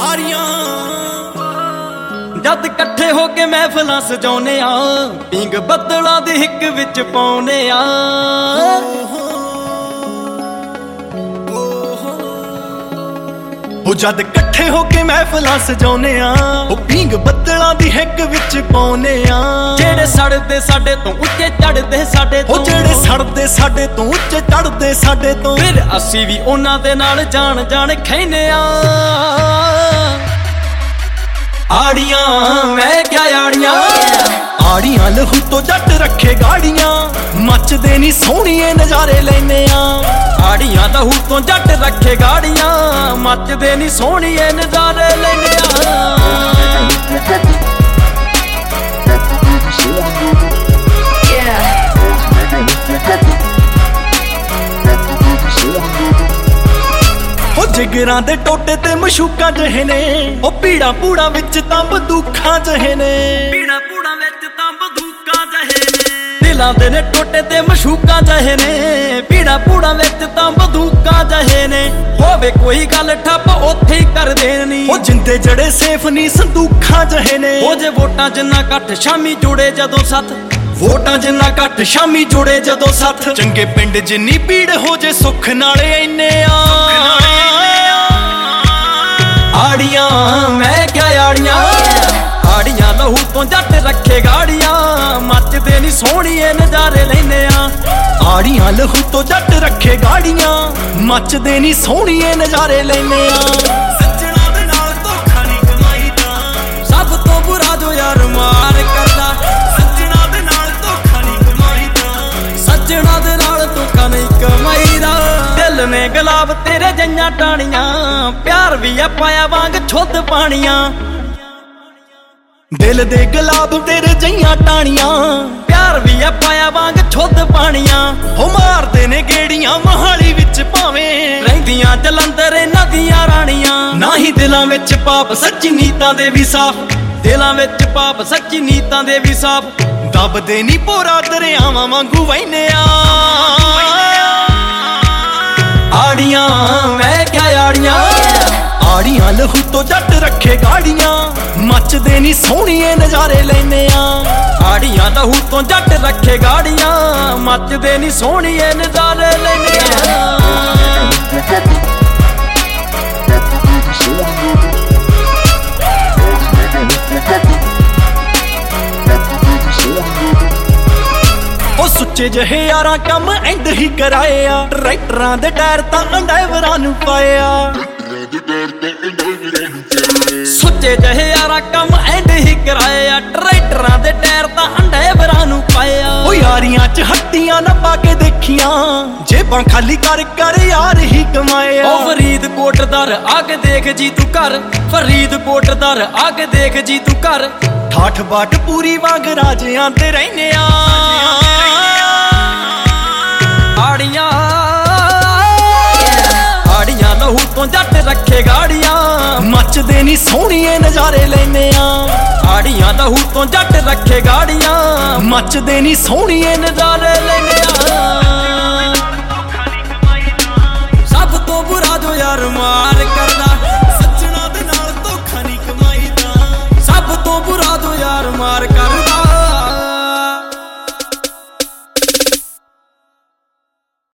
यारियां जद कट्ठे होके महफिलां सजाउने आ पींग बदलां दी हिक विच पाउने आ ओ जद कट्ठे होके महफिलां सजाउने आ पींग बदलां दी हिक विच पाउने आ जेड़े सड़दे साडे तो उत्ते चढ़दे साडे तो जेड़े सड़दे साडे तो उत्ते चढ़दे साडे तो फिर असी भी उन्हां दे नाल जान जान खैने आ आड़ियां मैं क्या आड़ियां आड़ियां लहू तो जट रखे गाड़ियां मचदे नी सोहणिए नजारे लैने आ आड़ियां लहू तो जट रखे गाड़ियां मचदे नी सोहणिए नजारे लैने आ जिगरां दे टोटे ते मशूकां जहे ने ओ पीड़ा पूड़ा विच तां बंदूखां जहे ने पीड़ा पूड़ा विच तां बंदूखां जहे ने दिलां दे ने टोटे ते मशूकां जहे ने पीड़ा पूड़ा विच तां बंदूखां जहे ने होवे कोई गल ठप ओथे ही कर देनी ओ जिंदे जड़े सेफ नी संदूखां जहे ने ओ जे वोटां जिन्ना घट शामी जुड़े जदों सत वोटां जिन्ना घट शामी जुड़े जदों सथ चंगे पिंड जिन्नी पीड़ हो जे सुख नाले इन्ने आ आड़ियां मैं क्या आड़ियां आड़ियां लहू तो जट रखे गाड़ियां मचदे नी सोहणिए नजारे लैने आ आड़ियां लहू तो जट रखे गाड़ियां मचदे नी सोहणिए नजारे लैने आ सज्जणा दे नाल धोखा नी कमाईदा सब तो बुरा जो यार मार करदा सज्जणा दे नाल धोखा नी कमाईदा सज्जणा दे नाल धोखा नहीं कमाईदा दिल ने गुलाब तेरे जइयां टाणियां प्यार भी आ पाया वांग छुद पानियां दिल दे गुलाब तेरे जइयां टाणियां प्यार भी आ पाया वांग छुद पानियां हो मारदे ने गेड़ियां मोहाली विच भावें रहिंदियां जलंधर नदियां राणियां ना ही दिलां विच पाप सच्ची नीतां दे भी साफ दिलां विच पाप सच्ची नीतां दे भी साफ दबदे नी पोरा दरियावां वांगू वहिने आ आड़ियां मैं क्या आड़ियां आड़ियां लहू तो जट रखे गाड़ियां मचदे नी सोहणिए नजारे लैने आ आड़ियां लहू तो जट रखे गाड़ियां मचदे नी सोहणिए नजारे लैने ओ सुच्चे जहे यारां कम एंड ही कराए आ ट्रैक्टरां दे टायर तां ड्राइवरां नूं पाए आ सुच्चे जहे यारां कम एंड ही कराए आ ट्रैक्टरां दे टायर तां ड्राइवरां नूं पाए आ ओ यारियां च हट्टियां ना पा के देखियां जेबां खाली कर कर यार ही कमाए आ ओ फरीदकोट दर आके देख जी तू कर फरीदकोट दर आके देख जी तू कर ठाठ बाट पूरी वांग राजियां ते रहने आ आड़ियां आड़ियां लहू तो जट रखे गाड़ियां मचदे नी सोहणिए नजारे लैने आ आड़ियां लहू तो जट रखे गाड़ियां मचदे नी सोहणिए नजारे लैने